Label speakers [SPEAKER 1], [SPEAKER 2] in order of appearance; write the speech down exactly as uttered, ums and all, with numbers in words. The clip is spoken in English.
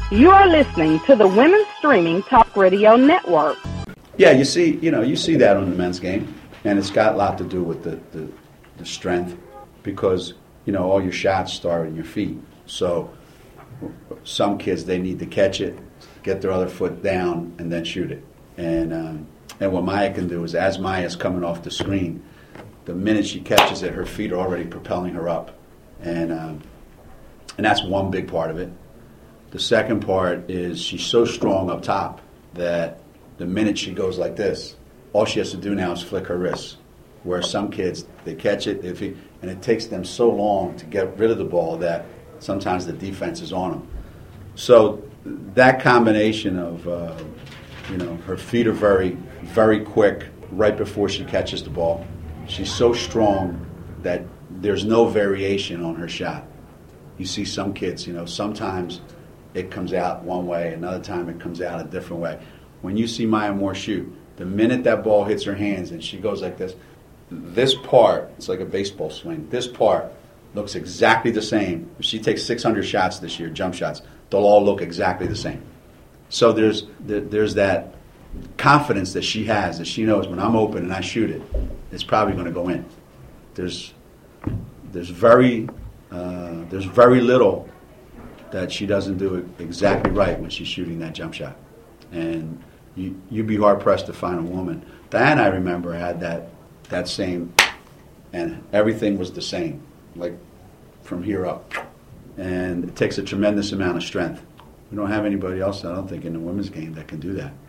[SPEAKER 1] You are listening to the Women's Streaming Talk Radio Network.
[SPEAKER 2] Yeah, you see, you know, you see that on the men's game, and it's got a lot to do with the, the, the strength, because, you know, all your shots start in your feet. So some kids, they need to catch it, get their other foot down, and then shoot it. And um, and what Maya can do is, as Maya's coming off the screen, the minute she catches it, her feet are already propelling her up. And um, and that's one big part of it. The second part is she's so strong up top that the minute she goes like this, all she has to do now is flick her wrists. Where some kids, they catch it, if he, and it takes them so long to get rid of the ball that sometimes the defense is on them. So that combination of, uh, you know, her feet are very, very quick right before she catches the ball. She's so strong that there's no variation on her shot. You see some kids, you know, sometimes it comes out one way, another time it comes out a different way. When you see Maya Moore shoot, the minute that ball hits her hands and she goes like this, this part, it's like a baseball swing, this part looks exactly the same. If she takes six hundred shots this year, jump shots, they'll all look exactly the same. So there's there's that confidence that she has, that she knows when I'm open and I shoot it, it's probably going to go in. There's there's very uh, there's very little that she doesn't do it exactly right when she's shooting that jump shot. And you, you'd be hard-pressed to find a woman. Diana, I remember, had that that same, and everything was the same, like from here up. And it takes a tremendous amount of strength. We don't have anybody else, I don't think, in the women's game that can do that.